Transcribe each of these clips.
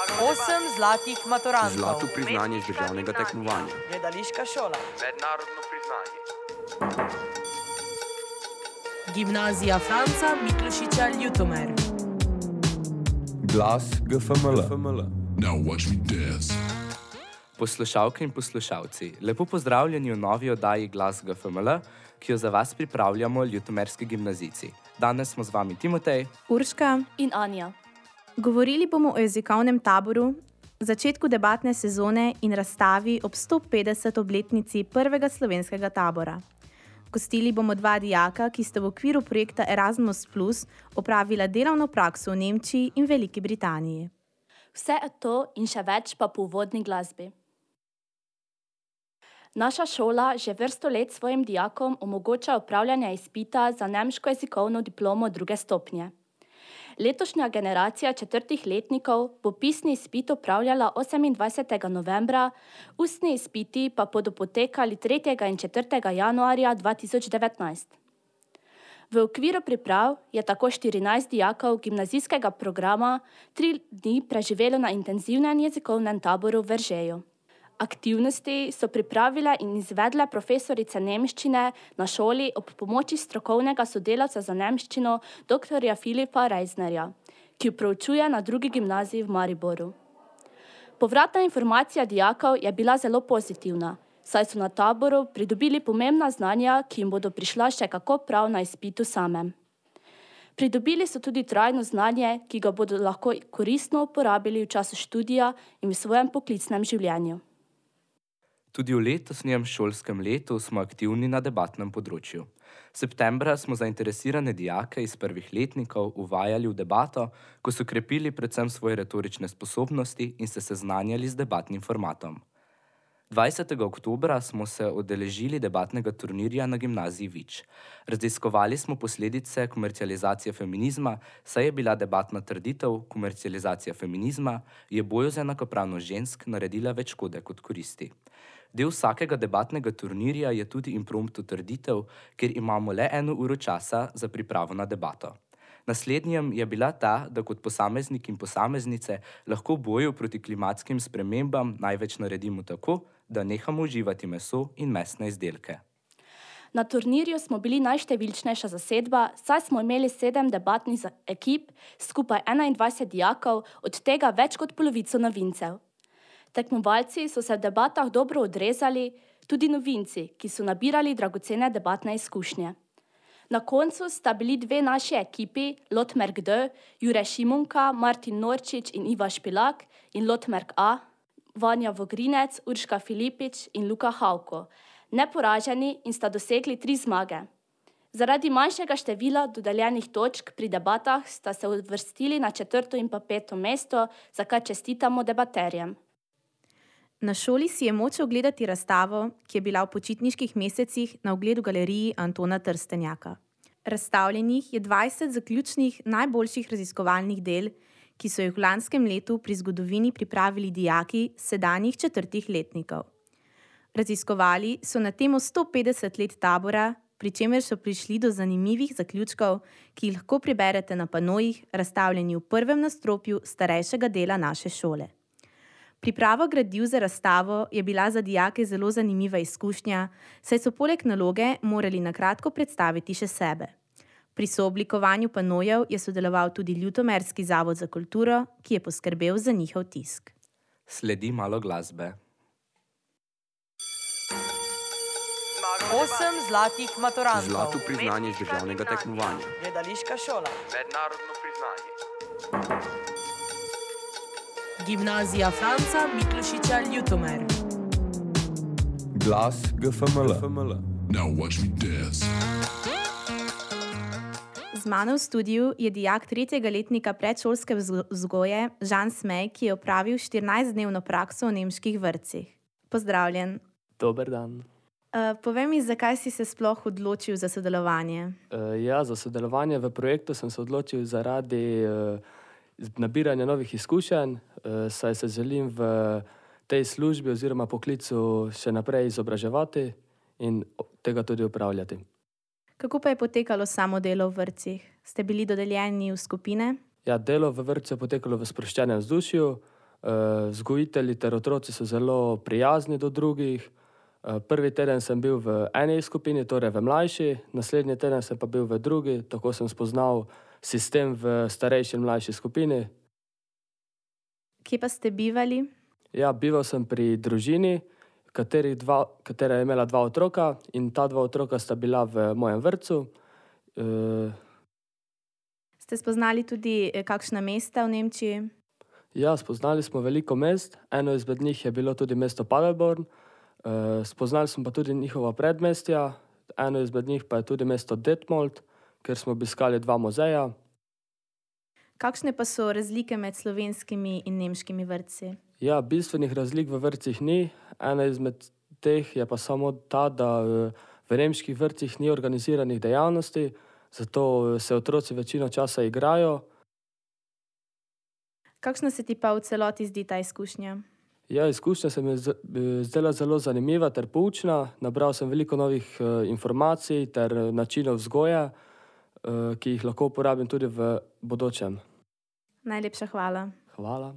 8 zlatih maturantov. Zlato priznanje z državnega tekmovanja. Gledališka šola. Mednarodno priznanje. Gimnazija Franca Miklošiča Ljutomer. Glas GFML. Now watch me dance. Poslušalke in poslušalci, lepo pozdravljeni v novi oddaji Glas GFML, ki jo za vas pripravljamo ljutomerski gimnazijci. Danes smo z vami Timotej, Urška in Anja. Govorili bomo o jezikovnem taboru, začetku debatne sezone in razstavi ob 150. obletnici prvega slovenskega tabora. Gostili bomo dva dijaka, ki sta v okviru projekta Erasmus Plus opravila delovno prakso v Nemčiji in Veliki Britaniji. Vse to in še več pa po uvodni glasbi. Naša šola že vrsto let svojim dijakom omogoča opravljanje izpita za nemško jezikovno diplomo druge stopnje. Letošnja generacija četrtih letnikov bo pisni izpit opravljala 28. novembra, ustni izpiti pa bodo potekali 3. in 4. januarja 2019. V okviru priprav je tako 14 dijakov gimnazijskega programa 3 dni preživelo na intenzivnem jezikovnem taboru v Veržeju. Aktivnosti so pripravile in izvedle profesorice nemščine na šoli ob pomoči strokovnega sodelavca za nemščino dr. Filipa Reisnerja, ki proučuje na drugi gimnaziji v Mariboru. Povratna informacija dijakov je bila zelo pozitivna, saj so na taboru pridobili pomembna znanja, ki jim bodo prišla še kako prav na izpitu samem. Pridobili so tudi trajno znanje, ki ga bodo lahko koristno uporabili v času študija in v svojem poklicnem življenju. Tudi v letošnjem šolskem letu smo aktivni na debatnem področju. Septembra smo zainteresirane dijake iz prvih letnikov uvajali v debato, ko so krepili predvsem svoje retorične sposobnosti in se seznanjali z debatnim formatom. 20. oktobra smo se udeležili debatnega turnirja na gimnaziji Vič. Raziskovali smo posledice komercializacije feminizma, saj je bila debatna trditev komercializacija feminizma je boju za enakopravnost žensk naredila več škode kot koristi. Del vsakega debatnega turnirja je tudi impromptu trditev, ker imamo le 1 uro časa za pripravo na debato. Naslednjem je bila ta, da kot posameznik in posameznice lahko v boju proti klimatskim spremembam največ naredimo tako, da nehamo uživati meso in mesne izdelke. Na turnirju smo bili najštevilčnejša zasedba, saj smo imeli 7 debatnih ekip, skupaj 21 dijakov, od tega več kot polovico novincev. Tekmovalci so se v debatah dobro odrezali, tudi novinci, ki so nabirali dragocene debatne izkušnje. Na koncu sta bili 2 naši ekipi, Lotmerk D, Jure Šimunka, Martin Norčič in Iva Špilak in Lotmerk A, Vanja Vogrinec, Urška Filipič in Luka Havko, neporaženi in sta dosegli 3 zmage. Zaradi manjšega števila dodeljenih točk pri debatah sta se uvrstili na 4. in pa 5. mesto, za kar čestitamo debaterjem. Na šoli si je moč ogledati razstavo, ki je bila v počitniških mesecih na ogled v galeriji Antona Trstenjaka. Razstavljenih je 20 zaključnih najboljših raziskovalnih del, ki so jih v lanskem letu pri zgodovini pripravili dijaki sedanjih 4. letnikov. Raziskovali so na temo 150 let tabora, pri čemer so prišli do zanimivih zaključkov, ki jih lahko preberete na panojih, razstavljeni v prvem nadstropju starejšega dela naše šole. Priprava gradiv za razstavo je bila za dijake zelo zanimiva izkušnja, saj so poleg naloge morali na kratko predstaviti še sebe. Pri sooblikovanju panojev je sodeloval tudi Ljutomerski zavod za kulturo, ki je poskrbel za njihov tisk. Sledi malo glasbe. 8 zlatih maturantov. Zlato priznanje z državnega tekmovanja. Gledališka šola. Mednarodno priznanje. Gimnazija Franca Miklošiča Ljutomer. Glas GFML. Now watch me dance. Z mano v studiu je dijak 3. letnika predšolske vzgoje Žan Smej, ki je opravil 14-dnevno prakso v nemških vrtcih. Pozdravljen. Dober dan. Povej mi, zakaj si se sploh odločil za sodelovanje? Za sodelovanje v projektu sem se odločil zaradi nabiranja novih izkušenj, saj se želim v tej službi oziroma poklicu še naprej izobraževati in tega tudi upravljati. Kako pa je potekalo samo delo v vrtcih? Ste bili dodeljeni v skupine? Delo v vrtcu je potekalo v sproščenem vzdušju, Vzgojitelji ter otroci so zelo prijazni do drugih. Prvi teden sem bil v eni skupini, torej v mlajši, naslednji teden sem pa bil v drugi, tako sem spoznal sistem v starejši in mlajši skupini. Kje pa ste bivali? Ja, bival sem pri družini, katera je imela 2 otroka in ta 2 otroka sta bila v mojem vrtcu. Ste spoznali tudi kakšna mesta v Nemčiji? Ja, spoznali smo veliko mest, eno izmed njih je bilo tudi mesto Paderborn. Spoznali smo pa tudi njihova predmestja, eno izmed njih pa je tudi mesto Detmold, kjer smo obiskali 2 muzeja. Kakšne pa so razlike med slovenskimi in nemškimi vrtci? Ja, bistvenih razlik v vrtcih ni. Ena izmed teh je pa samo ta, da v nemških vrtcih ni organiziranih dejavnosti, zato se otroci večino časa igrajo. Kakšna se ti pa v celoti zdi ta izkušnja? Ja, izkušnja se mi je zdela zelo zanimiva ter poučna. Nabral sem veliko novih informacij ter načinov vzgoje, ki jih lahko uporabim tudi v bodočem. Najlepša hvala. Hvala.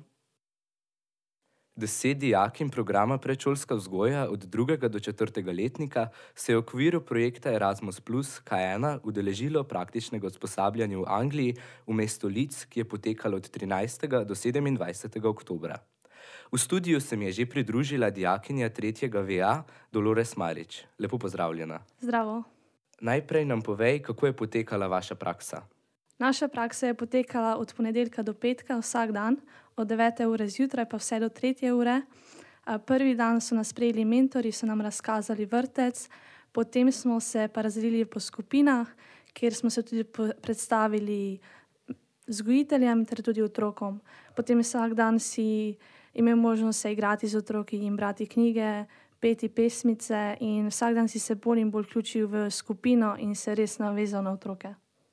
10 dijakinj programa predšolska vzgoja od 2. do 4. letnika se je v okviru projekta Erasmus Plus K1 udeležilo praktičnega usposabljanja v Angliji v mestu Leeds, ki je potekalo od 13. do 27. oktobra. V studiu se mi je že pridružila dijakinja 3. VA Dolores Marič. Lepo pozdravljena. Zdravo. Najprej nam povej, kako je potekala vaša praksa. Naša praksa je potekala od ponedeljka do petka vsak dan, od 9. ure zjutraj pa vse do 3. ure. Prvi dan so nas sprejeli mentori, so nam razkazali vrtec, potem smo se pa razdelili po skupinah, kjer smo se tudi predstavili vzgojiteljem ter tudi otrokom. Potem vsak dan si imel možnost se igrati z otroki in brati knjige, peti pesmice in vsak dan si se bolj in bolj vključil v skupino in se res navezal na otroke.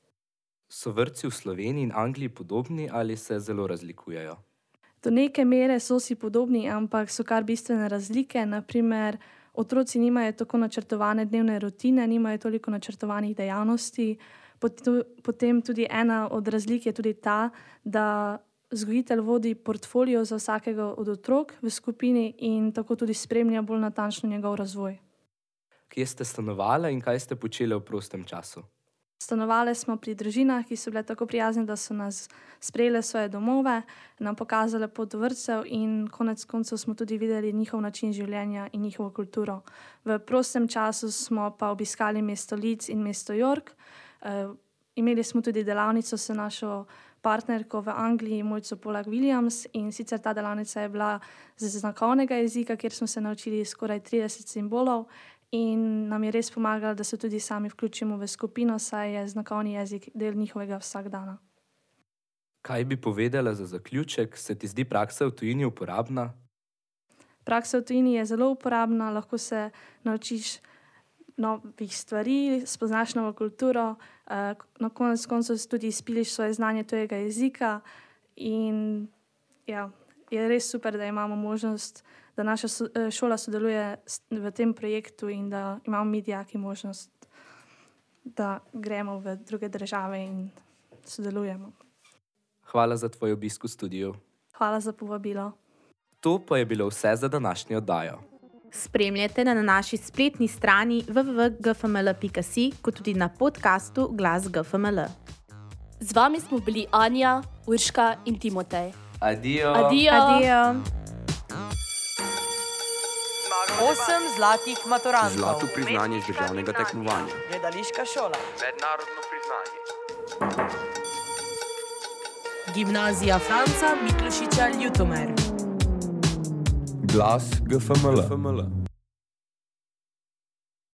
So vrtci v Sloveniji in Angliji podobni ali se zelo razlikujejo? Do neke mere so si podobni, ampak so kar bistvene razlike. Naprimer, otroci nimajo tako načrtovane dnevne rutine, nimajo toliko načrtovanih dejavnosti. Potem tudi ena od razlik je tudi ta, da vzgojitelj vodi portfolio za vsakega od otrok v skupini in tako tudi spremlja bolj natančno njegov razvoj. Kje ste stanovali in kaj ste počeli v prostem času? Stanovali smo pri družinah, ki so bile tako prijazne, da so nas sprejele svoje domove, nam pokazale pot do vrtcev in konec koncev smo tudi videli njihov način življenja in njihovo kulturo. V prostem času smo pa obiskali mesto Leeds in mesto York. Imeli smo tudi delavnico s našo partnerko v Angliji, Mojco Polak-Williams, in sicer ta delavnica je bila z znakovnega jezika, kjer smo se naučili skoraj 30 simbolov in nam je res pomagalo, da se tudi sami vključimo v skupino, saj je znakovni jezik del njihovega vsakdana. Kaj bi povedala za zaključek? Se ti zdi praksa v tujini uporabna? Praksa v tujini je zelo uporabna, lahko se naučiš novih stvari, spoznaš novo kulturo, na konec koncev tudi izpiliš svoje znanje tujega jezika in ja, je res super, da imamo možnost, da naša šola sodeluje v tem projektu in da imamo mi dijaki možnost, da gremo v druge države in sodelujemo. Hvala za tvoj obisk v studiu. Hvala za povabilo. To pa je bilo vse za današnjo oddajo. Spremljate na naši spletni strani www.gfml.si, kot tudi na podkastu Glas GFML. Z vami smo bili Anja, Urška in Timotej. Adijo. Adijo. Adijo. 8 zlatih maturantov. Zlato priznanje z državnega tekmovanja. Gledališka šola. Mednarodno priznanje. Gimnazija Franca Miklošiča Ljutomer. Glas GFML.